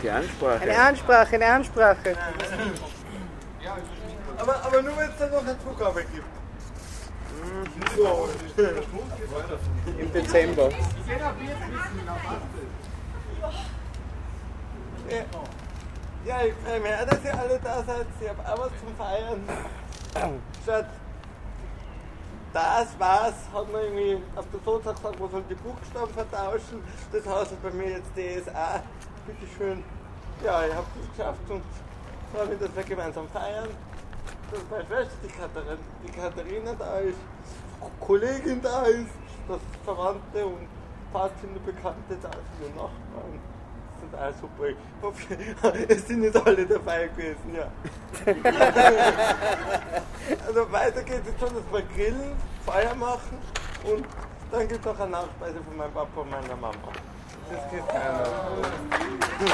Die Ansprache. Eine Ansprache. Aber nur wenn es dann noch eine Zugabe gibt. So. Im Dezember. Ja, ich freue mich auch, dass ihr alle da seid. Ich habe auch was zum Feiern. Schaut, das war's, hat man irgendwie auf der Soza gesagt, man soll die Buchstaben vertauschen. Das heißt bei mir jetzt DSA. Bitteschön. Ja, ich habe das geschafft und freue mich, dass wir gemeinsam feiern. Dass meine Schwester, die Katharina da ist, Kollegin da ist, dass Verwandte und Paarkinder, Bekannte da sind und Nachbarn. Das sind auch super. Ich hoffe, es sind nicht alle dabei gewesen, ja. Also weiter geht es jetzt schon, dass wir grillen, Feuer machen und dann gibt es auch eine Nachspeise von meinem Papa und meiner Mama. Das geht keiner.